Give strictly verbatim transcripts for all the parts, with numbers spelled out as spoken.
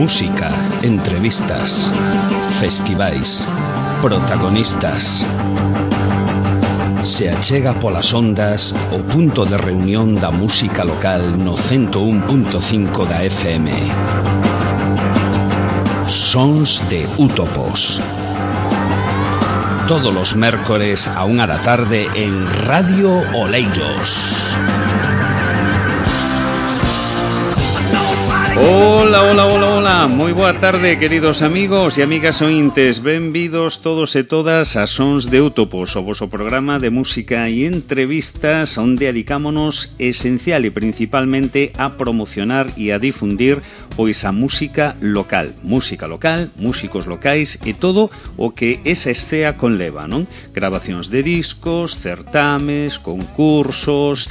Música, entrevistas, festivais, protagonistas. Se achega polas ondas o punto de reunión da música local no ciento un punto cinco da F M. Sons de Útopos. Todos los mércores a unha da tarde en Radio Oleiros. Hola, hola, hola, hola. Moi boa tarde, queridos amigos e amigas ointes. Benvidos todos e todas a Sons de Útopos, o voso programa de música e entrevistas onde adicámonos esencial e principalmente a promocionar e a difundir pois a música local, música local, músicos locais e todo o que esa estea conleva, non? Grabacións de discos, certames, concursos,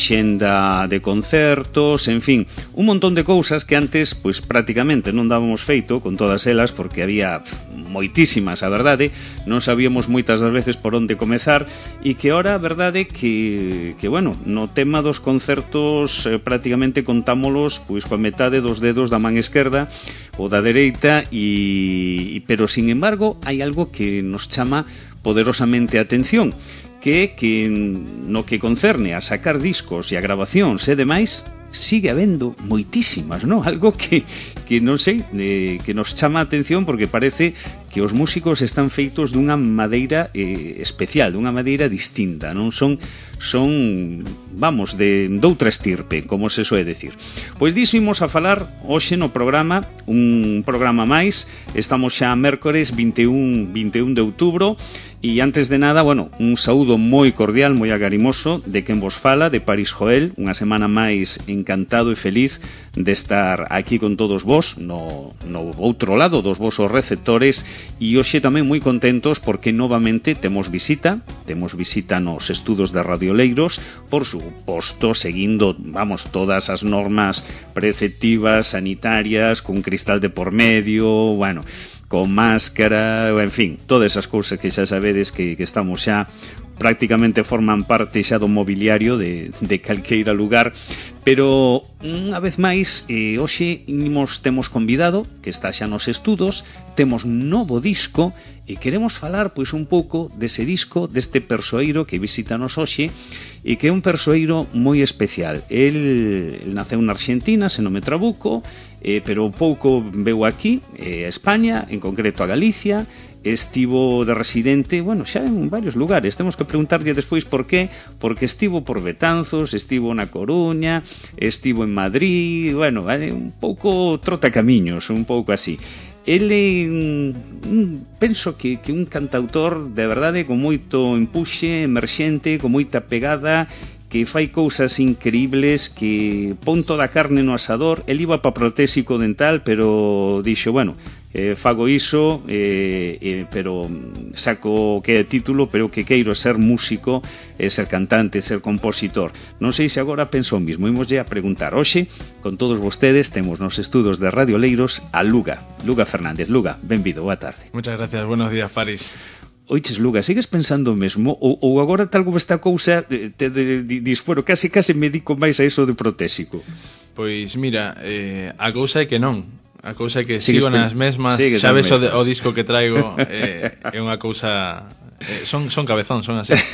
axenda de concertos, en fin, un montón de cousas que antes, pois prácticamente non dábamos feito con todas elas porque había moitísimas, a verdade, non sabíamos moitas das veces por onde comezar e que ora, a verdade, que, que bueno, no tema dos concertos eh, prácticamente contámolos pois coa metade dos dedos da man esquerda ou da dereita e, pero, sin embargo, hai algo que nos chama poderosamente a atención, que é que no que concerne a sacar discos e a grabacións e demais, sigue habendo moitísimas, non? Algo que, que non sei, eh, que nos chama a atención porque parece que os músicos están feitos dunha madeira eh, especial, dunha madeira distinta, non son son, vamos, de doutra estirpe, como se soe decir. Pois diso imos a falar hoxe no programa, un programa máis, estamos xa mércores vinte e un de outubro. E antes de nada, bueno, un saúdo moi cordial, moi agarimoso de quen vos fala, de Paris Joel, unha semana máis encantado e feliz de estar aquí con todos vos, no, no outro lado dos vosos receptores, e hoxe tamén moi contentos porque novamente temos visita, temos visita nos estudos de Radio Oleiros, por suposto, seguindo, vamos, todas as normas preceptivas, sanitarias, con cristal de por medio, bueno, con máscara, en fin, todas esas cousas que xa sabedes que, que estamos xa prácticamente forman parte xa do mobiliario de, de calqueira lugar, pero unha vez máis, eh, hoxe imos, temos convidado que está xa nos estudos, temos novo disco e queremos falar pois un pouco dese disco, deste persoeiro que visítanos hoxe e que é un persoeiro moi especial. El, el naceu na Argentina, se non me trabuco, eh, pero pouco veu aquí, eh, a España, en concreto a Galicia. Estivo de residente, bueno, xa en varios lugares. Temos que preguntarlle despois por qué, porque estivo por Betanzos, estivo na Coruña, estivo en Madrid, bueno, un pouco trota camiños, un pouco así. Ele, mm, penso que, que un cantautor de verdade con moito empuxe, emerxente, con moita pegada, que fai cousas increíbles, que pon toda a carne no asador. El iba pa protésico dental, pero dixo, bueno, eh, fago iso, eh, eh, pero saco que é título, pero que queiro ser músico, eh, ser cantante, ser compositor. Non sei se agora penso o mismo. Imoslle a preguntar hoxe, con todos vostedes, temos nos estudos de Radio Oleiros a Luga, Luga Fernández. Luga, benvido, boa tarde. Muchas gracias, buenos días, Paris. Oiches, Luga, sigues pensando o mesmo? Ou, ou agora tal como esta cousa te, te, te, dis, bueno, casi casi me dedico máis a iso de protésico? Pois mira, eh, a cousa é que non. A cousa é que sigo nas mesmas, xa ves o, o disco que traigo, eh, é unha cousa... Eh, son, son cabezón, son así.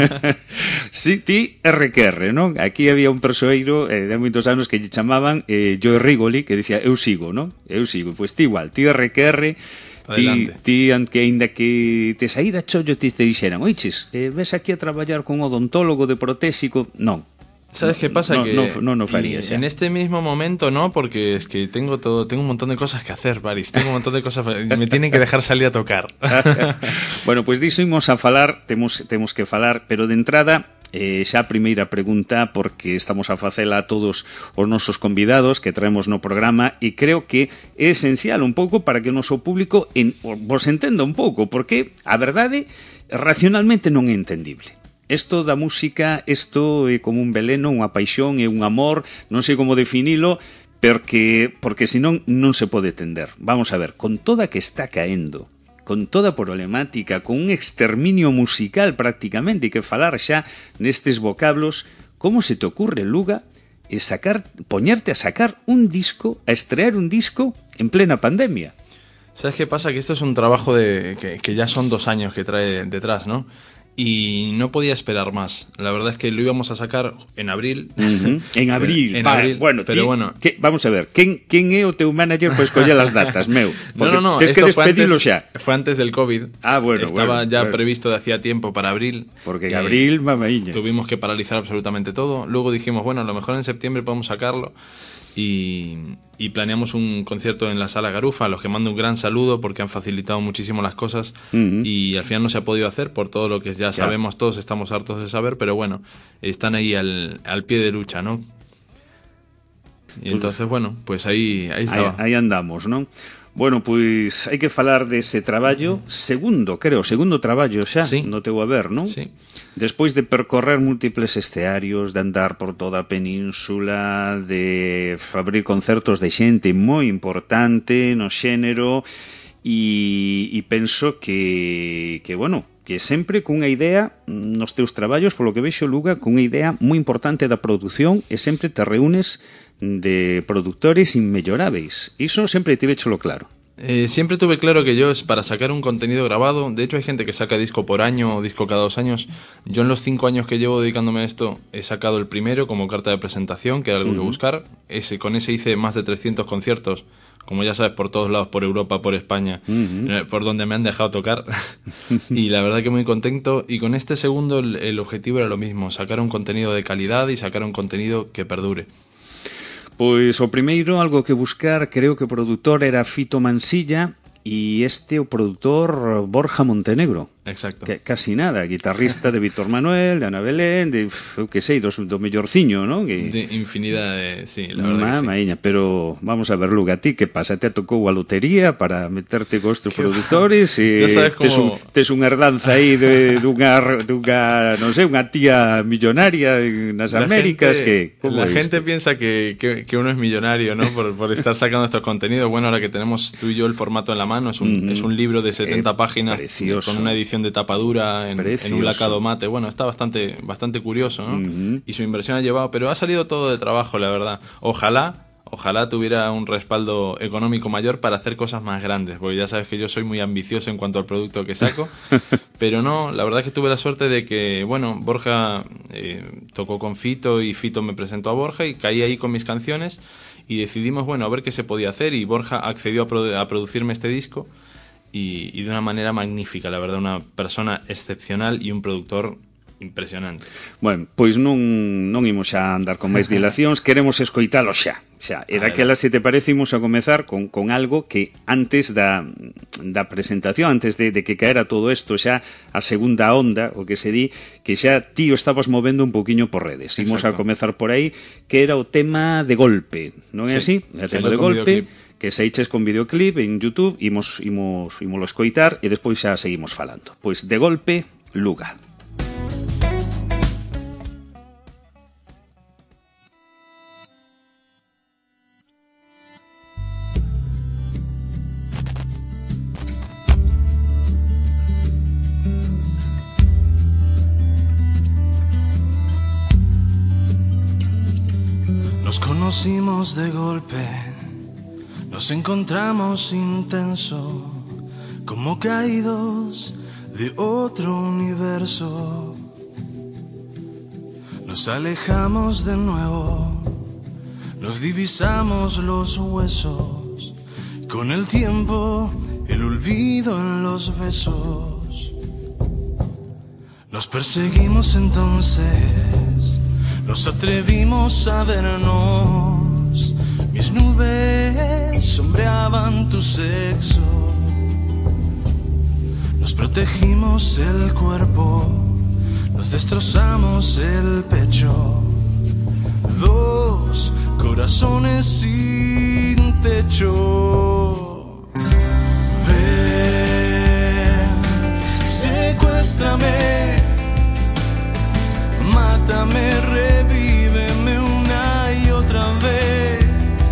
Sí, ti R que R, non? Aquí había un persoeiro eh, de moitos anos que lle chamaban eh, Joe Rigoli, que dicía, eu sigo, non? Eu sigo, pois ti igual, ti R que R... Ti, ti, que ainda que te saíra chollo ti te dixeran, oiches, eh, ves aquí a traballar con un odontólogo de protésico, non. ¿Sabes qué pasa? No, que no, no, no faría y en este mismo momento no, porque es que tengo todo, tengo un montón de cosas que hacer, Paris, tengo un montón de cosas, me tienen que dejar salir a tocar. Bueno, pois pues diso imos a falar, temos, temos que falar, pero de entrada, eh, xa a primeira pregunta, porque estamos a facela a todos os nosos convidados que traemos no programa, e creo que é esencial un pouco para que o noso público en, vos entenda un pouco, porque a verdade racionalmente non é entendible. Isto da música, isto é como un veleno, unha paixón, é un amor, non sei como definilo, porque, porque senón non se pode entender. Vamos a ver, con toda que está caendo, con toda a problemática, con un exterminio musical prácticamente, e que falar xa nestes vocablos, como se te ocurre, Luga, e sacar, poñerte a sacar un disco, a estrear un disco en plena pandemia. ¿Sabes qué pasa? Que esto es un trabajo de que, que ya son dos años que trae detrás, ¿no? Y no podía esperar más. La verdad es que lo íbamos a sacar en abril. Uh-huh. En abril. En Va, abril, bueno, pero ti, bueno. Que, vamos a ver, ¿quién, quién é o teu manager para escoller as datas, meu? No, no, no. Tens que despedilo xa. Fue antes del COVID. Ah, bueno, Estaba bueno, ya bueno. previsto de hacía tiempo para abril. Porque en abril, mamaíña. Tuvimos que paralizar absolutamente todo. Luego dijimos, bueno, a lo mejor en septiembre podemos sacarlo. Y, y planeamos un concierto en la Sala Garufa, a los que mando un gran saludo porque han facilitado muchísimo las cosas. Uh-huh. Y al final no se ha podido hacer por todo lo que ya sabemos, todos estamos hartos de saber, pero bueno, están ahí al, al pie de lucha, ¿no? Y entonces, bueno, pues ahí, ahí estaba. Ahí, ahí andamos, ¿no? Bueno, pois hai que falar dese traballo, segundo, creo, segundo traballo xa, sí. no teu haber, non? Sí. Despois de percorrer múltiples escearios, de andar por toda a península, de abrir concertos de xente moi importante no xénero, e, e penso que, que, bueno, que sempre cunha idea nos teus traballos, polo que vexo, Luga, cunha idea moi importante da produción, e sempre te reúnes de productores inmelloráveis. Iso sempre tivechelo claro. Eh, siempre tuve claro que yo es para sacar un contenido grabado. De hecho hay gente que saca disco por año o disco cada dos años. Yo en los cinco años que llevo dedicándome a esto he sacado el primero como carta de presentación, que era algo uh-huh. que buscar. Ese, con ese hice más de trescientos conciertos, como ya sabes, por todos lados, por Europa, por España, uh-huh. por donde me han dejado tocar. Y la verdad que muy contento. Y con este segundo el, el objetivo era lo mismo, sacar un contenido de calidad y sacar un contenido que perdure. Pois o primeiro, algo que buscar, creo que o produtor era Fito Mansilla e este o produtor Borja Montenegro. Exacto. Que, casi nada, guitarrista de Víctor Manuel, de Ana Belén, de, eu que sei, do, do mellorciño, ¿no? Que... De infinidad de... Sí, la verdad Ma, que sí. Maíña, pero vamos a ver, Luga, a ti que pasa? Te tocou a lotería para meterte con estes produtores e tes, un, tes unha herdanza aí de, dunha, dunha, non sei, unha tía millonaria nas la Américas gente, que... La gente esto? piensa que, que, que uno es millonario, ¿no? Por, por estar sacando estos contenidos. Bueno, ahora que tenemos tú y yo el formato en la mano, es un, mm-hmm. es un libro de setenta eh, páginas precioso. Con una edición de tapadura en, en un lacado mate. Bueno, está bastante bastante curioso, ¿no? Uh-huh. Y su inversión ha llevado, pero ha salido todo de trabajo, la verdad. Ojalá, ojalá tuviera un respaldo económico mayor para hacer cosas más grandes, porque ya sabes que yo soy muy ambicioso en cuanto al producto que saco, pero no, la verdad es que tuve la suerte de que, bueno, Borja eh, tocó con Fito y Fito me presentó a Borja y caí ahí con mis canciones y decidimos, bueno, a ver qué se podía hacer y Borja accedió a, produ- a producirme este disco. Y, y de una manera magnífica, la verdad, una persona excepcional y un productor impresionante. Bueno, pois non, non imos a andar con máis dilacións, queremos escoitalo xa. xa. E daquela, se te parece, imos a comezar con, con algo que antes da, da presentación, antes de, de que caera todo isto, xa a segunda onda, o que se di, que xa ti o estabas movendo un poquinho por redes. Imos Exacto. a comezar por aí, que era o tema de golpe, non é sí, así? O tema de golpe, que se eiches con videoclip en YouTube, imos, imos, imos lo escoitar e despois xa seguimos falando. Pois de golpe, Luga. Nos conocimos de golpe, nos encontramos intenso, como caídos de otro universo. Nos alejamos de nuevo, nos divisamos los huesos, con el tiempo el olvido en los besos. Nos perseguimos entonces, nos atrevimos a vernos, mis nubes sombreaban tu sexo. Nos protegimos el cuerpo, nos destrozamos el pecho. Dos corazones sin techo. Ven, secuéstrame, mátame, revíveme una y otra vez.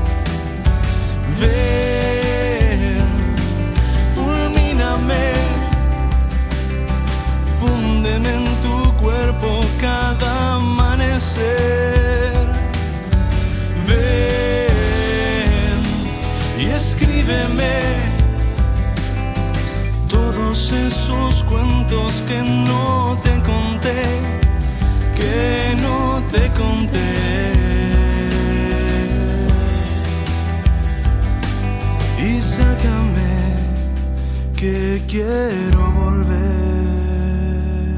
Ven, fulmíname, fúndeme en tu cuerpo cada amanecer. Ven y escribe cuentos que no te conté, que no te conté. Y sácame, que quiero volver,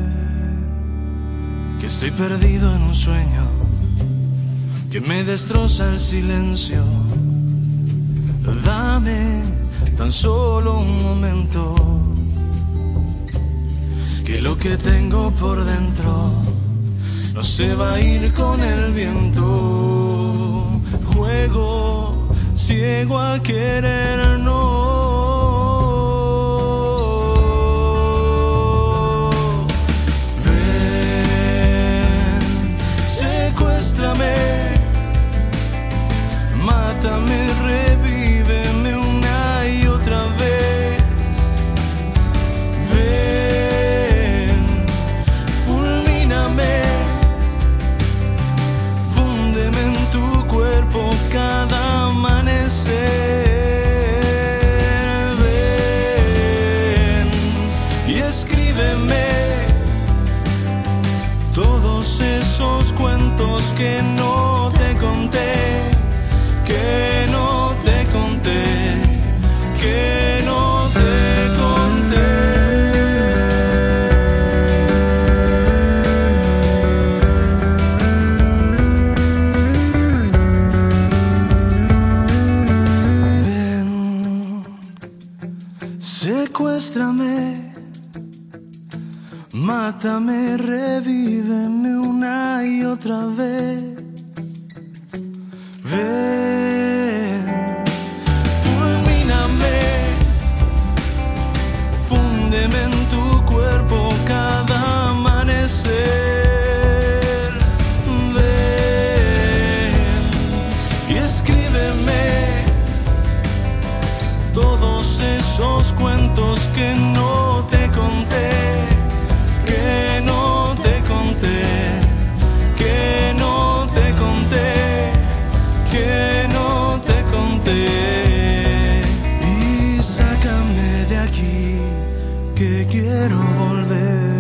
que estoy perdido en un sueño que me destroza el silencio. Dame tan solo un momento, que lo que tengo por dentro no se va a ir con el viento. Juego ciego a querer, no. Ven, secuéstrame, mátame, revíveme una y otra vez. Ven, fulmíname, fúndeme en tu cuerpo cada amanecer. Ven y escríbeme todos esos cuentos que no te conté, que no te conté, que no te conté. Ven, secuéstrame, mátame, revíveme una y otra vez. Ven, fulmíname, fúndeme en tu cuerpo cada amanecer. Ven y escríbeme todos esos cuentos que no te conté, que no te conté, que no te conté, que no te conté. Y sácame de aquí, que quiero volver.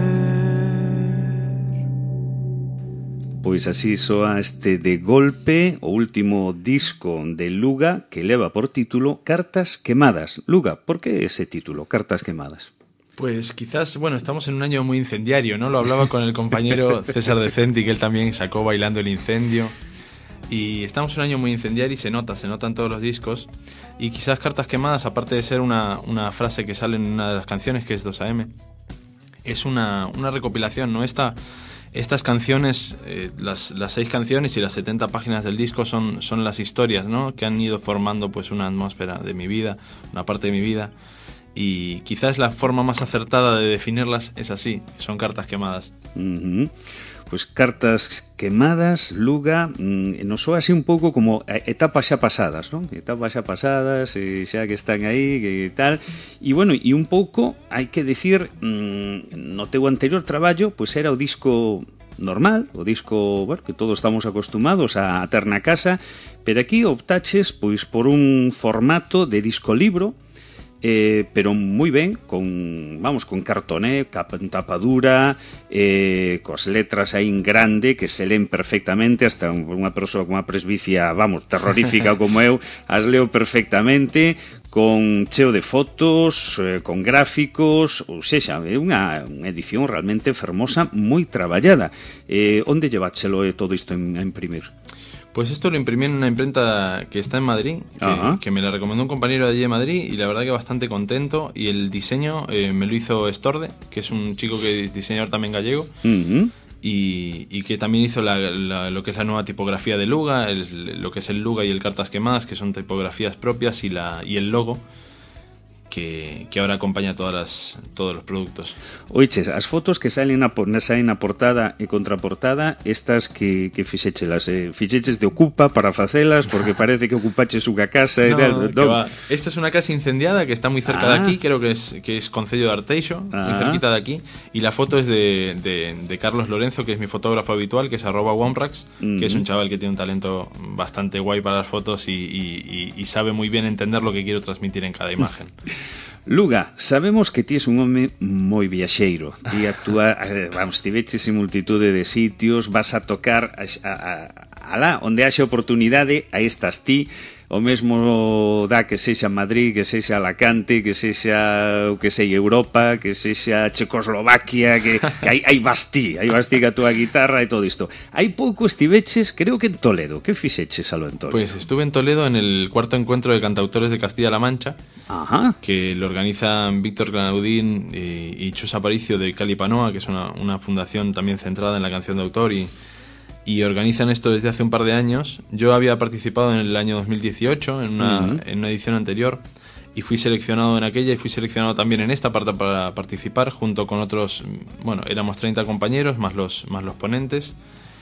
Pois así soa este De Golpe, o último disco de Luga, que leva por título Cartas Quemadas. Luga, ¿por qué ese título, Cartas Quemadas? Pues quizás, bueno, estamos en un año muy incendiario, ¿no? Lo hablaba con el compañero César Decenti, que él también sacó Bailando el Incendio. Y estamos en un año muy incendiario y se nota, se nota en todos los discos. Y quizás Cartas Quemadas, aparte de ser una, una frase que sale en una de las canciones, que es dos A eme, es una, una recopilación, ¿no? Esta, estas canciones, eh, las, las seis canciones y las setenta páginas del disco son, son las historias, ¿no? Que han ido formando pues una atmósfera de mi vida, una parte de mi vida. Y quizás la forma más acertada de definirlas es así, son cartas quemadas. Uh-huh. Pues Cartas Quemadas, Luga, mmm, nos soa así un pouco como etapas xa pasadas, non? Etapas xa pasadas, eh, xa que están aí, que tal. E bueno, e un pouco hai que decir, mmm, no teu anterior traballo, pois era o disco normal, o disco, bueno, que todos estamos acostumados a ter na casa, pero aquí optaches pois por un formato de disco libro. Eh, pero moi ben, con, vamos, con cartoné, capa, tapadura, eh, cos letras aí en grande que se leen perfectamente, hasta unha persoa con unha presbicia, vamos, terrorífica como eu, as leo perfectamente, con cheo de fotos, eh, con gráficos, ou sexa, é unha, unha edición realmente fermosa, moi traballada. Eh, onde lleváchelo eh, todo isto en, a imprimir? Pues esto lo imprimí en una imprenta que está en Madrid, que, que me la recomendó un compañero de allí de Madrid y la verdad que bastante contento. Y el diseño eh, me lo hizo Estorde, que es un chico que es diseñador también gallego, uh-huh. y, y que también hizo la, la, lo que es la nueva tipografía de Luga, el, lo que es el Luga y el Cartas Quemadas, que son tipografías propias, y, la, y el logo. Que, que ahora acompaña todas las, todos los productos. Oiches, as fotos que salen na, salen na portada e contraportada, estas que, que fixechelas, eh, fixeches de Ocupa para facelas, porque parece que ocupaches unha casa e no, tal. No. Va. Esta es una casa incendiada que está muy cerca ah. de aquí, creo que es, que es Concello de Arteixo, ah. muy cerquita de aquí, y la foto es de, de, de Carlos Lorenzo, que es mi fotógrafo habitual, que es arroba Womprax, mm-hmm. que es un chaval que tiene un talento bastante guay para las fotos y, y, y, y sabe muy bien entender lo que quiero transmitir en cada imagen. Luga, sabemos que ti es un home moi viaxeiro. Ti actúa, vamos, ti veches en multitude de sitios, vas a tocar a, a, a, a lá, onde haxe oportunidade, aí estás ti. O mesmo dá que sexa Madrid, que sexa Alacante, que sexa o que sei Europa, que sexa Checoslovaquia, que, que aí, aí vas ti, aí vas ti que a túa guitarra e todo isto. Hai pouco estiveches, creo que en Toledo. Que fixeches aló en Toledo? Pues estuve en Toledo en el cuarto encuentro de cantautores de Castilla-La Mancha. Ajá. Que lo organizan Víctor Granaudín y, y Chus Aparicio de Calipanoa, que es una, una fundación también centrada en la canción de autor y... y organizan esto desde hace un par de años. Yo había participado en el año dos mil dieciocho en una, uh-huh. en una edición anterior y fui seleccionado en aquella y fui seleccionado también en esta parte para participar junto con otros, bueno, éramos treinta compañeros más los, más los ponentes,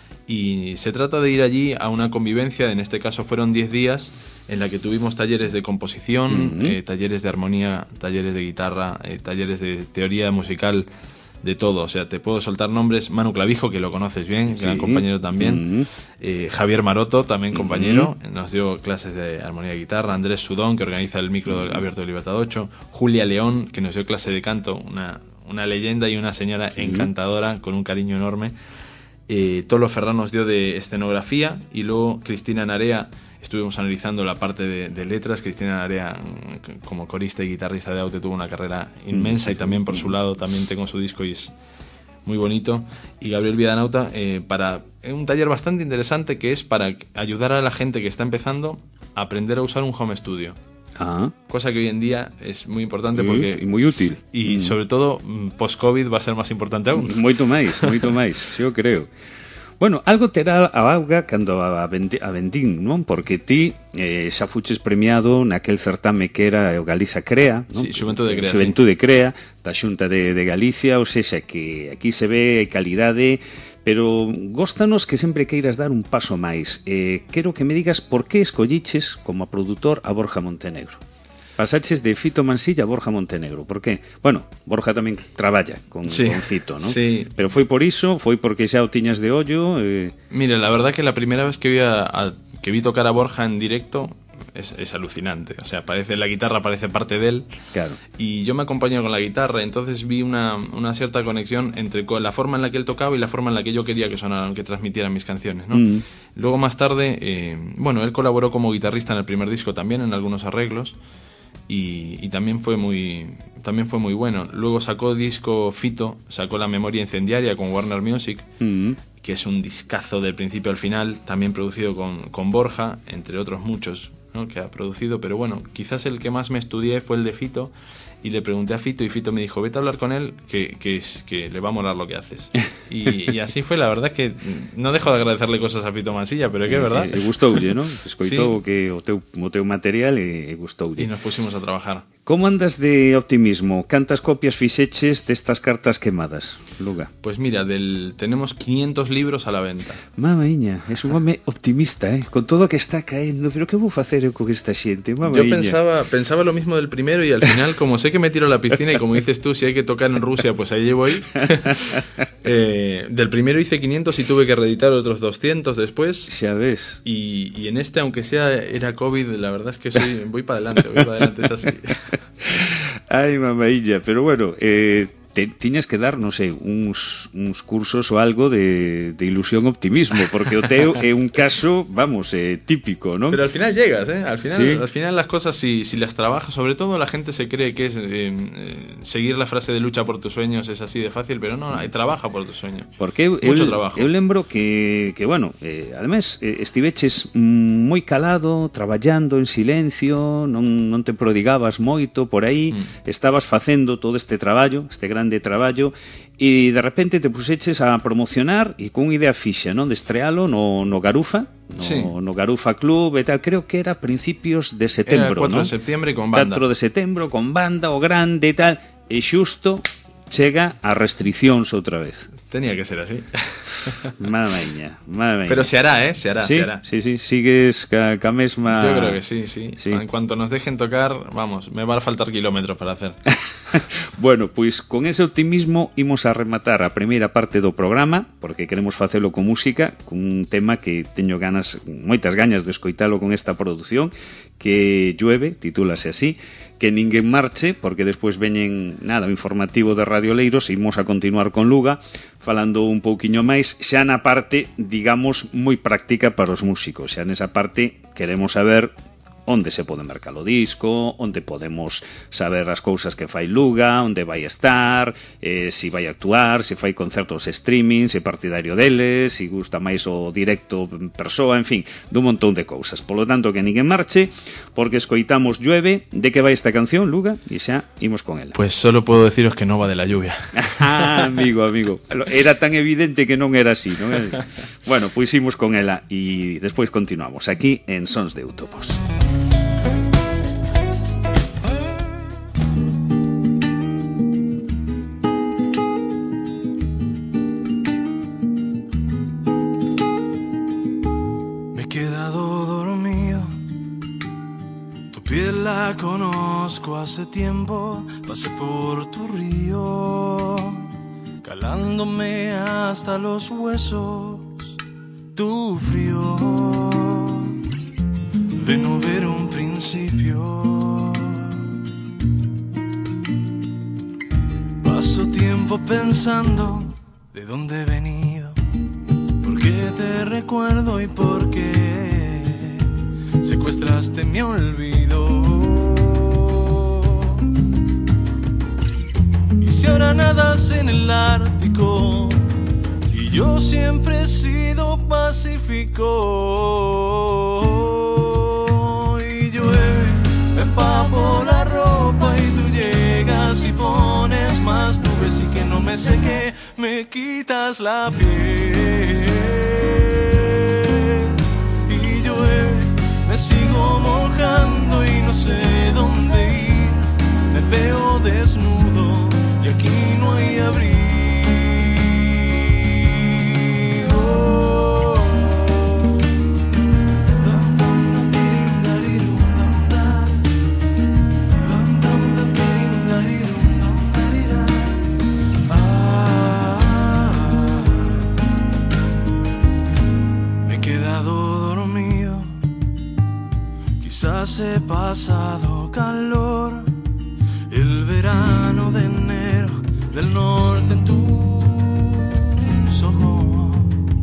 y se trata de ir allí a una convivencia, en este caso fueron diez días en la que tuvimos talleres de composición, uh-huh. eh, talleres de armonía, talleres de guitarra, eh, talleres de teoría musical, de todo, o sea, te puedo soltar nombres. Manu Clavijo, que lo conoces bien, sí. gran compañero también. Uh-huh. eh, Javier Maroto, también compañero, uh-huh. nos dio clases de armonía y guitarra. Andrés Sudón, que organiza el micro uh-huh. abierto de Libertad ocho. Julia León, que nos dio clase de canto, una, una leyenda y una señora sí. encantadora, con un cariño enorme. Eh, Tolo Ferrán nos dio de escenografía, y luego Cristina Narea, estuvimos analizando la parte de, de letras. Cristina Narea, como corista y guitarrista de Aute, tuvo una carrera inmensa, y también por su lado también tengo su disco y es muy bonito. Y Gabriel Vidanauta, eh, para un taller bastante interesante, que es para ayudar a la gente que está empezando a aprender a usar un home studio. Ah. Cosa que hoy en día es muy importante, porque y muy útil. Y mm. sobre todo post-COVID va a ser más importante aún. Moito máis, moito máis, yo creo. Bueno, algo terá a auga cando a vendín, non? Porque ti eh, xa fuches premiado naquel certame que era o Galiza Crea, non? Sí, Xuventude Crea, Xuventude sí. Crea, da Xunta de, de Galicia, ou sexa que aquí se ve calidade, pero góstanos que sempre queiras dar un paso máis. Eh, quero que me digas por que escolliches como produtor a Borja Montenegro. Pasaches de Fito Mansilla a Borja Montenegro. Por qué? Bueno, Borja tamén traballa con, sí, con Fito, ¿no? Sí. Pero foi por iso, foi porque xa o tiñas de ollo. Eh... Mira, la verdad que la primera vez que vi a, a que vi tocar a Borja en directo es, es alucinante. O sea, parece la guitarra parece parte de él. Claro. Y yo me acompaño con la guitarra, entonces vi una, una cierta conexión entre la forma en la que él tocaba y la forma en la que yo quería que sonaran, que transmitieran mis canciones, ¿no? Mm. Luego más tarde, eh, bueno, él colaboró como guitarrista en el primer disco también, en algunos arreglos. Y, y también fue muy también fue muy bueno. Luego sacó disco Fito, sacó La Memoria Incendiaria con Warner Music, mm-hmm. que es un discazo del principio al final, también producido con, con Borja, entre otros muchos, ¿no? que ha producido. Pero bueno, quizás el que más me estudié fue el de Fito, y le pregunté a Fito y Fito me dijo, vete a hablar con él, que, que, es, que le va a molar lo que haces. Y, y así fue. La verdad que no dejo de agradecerle cosas a Fito Mansilla, pero é que é verdad. E, e gustoulle, non? Escoitou sí. que o teu, o teu material e, e gustoulle. E nos pusimos a trabajar. Como andas de optimismo? Cantas copias fixeches destas cartas quemadas, Luga? Pues mira, del, tenemos quinientos libros a la venta. Mamaíña, es un home optimista, eh? Con todo o que está caendo, pero que vou facer eu con esta xente? Mamaíña. Yo pensaba, pensaba lo mismo del primero, y al final, como sé que me tiro a la piscina, y como dices tú, si hay que tocar en Rusia, pues ahí llevo ahí. eh, del primero hice quinientos y tuve que reeditar otros doscientos después. Ya ves. Y, y en este, aunque sea era COVID, la verdad es que soy, voy para adelante, voy para adelante, es así. Ai, mamailla, pero bueno, eh, te, tiñas que dar, non sei, uns, uns cursos ou algo de, de ilusión optimismo, porque o teu é un caso, vamos, eh, típico, ¿no? Pero al final llegas, ¿eh? Al final, ¿sí? Al final las cosas, si, si las trabajas, sobre todo la gente se cree que es eh, eh, seguir la frase de lucha por tus sueños es así de fácil, pero no, trabaja por tus sueños. Porque eu, mucho eu, trabajo. Eu lembro que, que bueno, eh, además eh, estiveches moi calado, traballando en silencio, non, non te prodigabas moito por aí, mm. estabas facendo todo este traballo, este grande traballo, e de repente te puseches a promocionar e con idea fixa, non? De estrealo no, no Garufa, no, sí. no Garufa Club e tal, creo que era a principios de setembro, era cuatro ¿no? de septiembre con banda. cuatro de setembro con banda, o grande e tal, e xusto chega a restriccións outra vez. Tenía que ser así. Mamaña, mamaña. Pero se hará, ¿eh? Se hará, ¿Sí? se hará. Sí, sí, sigues ca, ca mesma... Yo creo que sí, sí, sí. En cuanto nos dejen tocar, vamos, me van a faltar kilómetros para hacer. Bueno, pois con ese optimismo imos a rematar a primeira parte do programa, porque queremos facelo con música, con un tema que teño ganas, moitas gañas de escoitalo con esta produción, que llueve, titúlase así, que ninguén marche, porque despois veñen, nada, o informativo de Radio Leiros, e imos a continuar con Luga, falando un pouquiño máis, xa na parte, digamos, moi práctica para os músicos, xa nesa parte queremos saber onde se pode mercar o disco, onde podemos saber as cousas que fai Luga, onde vai estar, eh, si vai actuar, se fai concertos streaming, se é partidario deles, se gusta máis o directo en persoa, en fin, dun montón de cousas. Por lo tanto, que ninguén marche, porque escoitamos Llueve. De que vai esta canción, Luga? E xa imos con ela. Pues solo puedo deciros que no va de la lluvia. Ah, amigo, amigo. Era tan evidente que non era así, non era así. Bueno, pois imos con ela e despois continuamos aquí en Sons de Utopos. La conozco hace tiempo, pasé por tu río, calándome hasta los huesos, tu frío, de no ver un principio. Paso tiempo pensando de dónde he venido, por qué te recuerdo y por qué secuestraste mi olvido. Y si ahora nadas en el Ártico y yo siempre he sido pacífico, y llueve, me empapo la ropa y tú llegas y pones más nubes y que no me seque, me quitas la piel. Y llueve, me sigo mojando y no sé dónde ir, me veo desnudo y aquí no hay abrigo. Me he quedado dormido, quizás he pasado calor, el verano de enero del norte en tus ojos.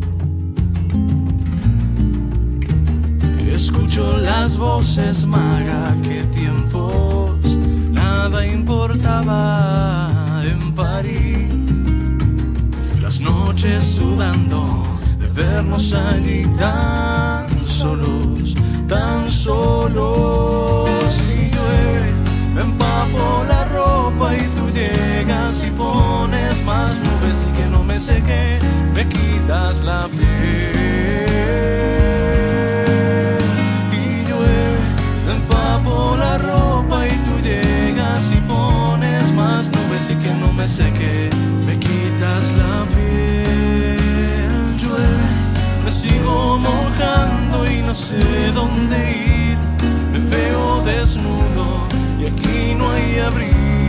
Escucho las voces maga, que tiempos nada importaba en París. Las noches sudando de vernos allí tan solos, tan solos. Y llueve, me empapo la ropa y tú llegas y pones más nubes y que no me seque, me quitas la piel. Y llueve, me empapo la ropa y tú llegas y pones más nubes y que no me seque, me quitas la piel. Llueve, me sigo mojando y no sé dónde ir, me veo desnudo y aquí no hay abrigo.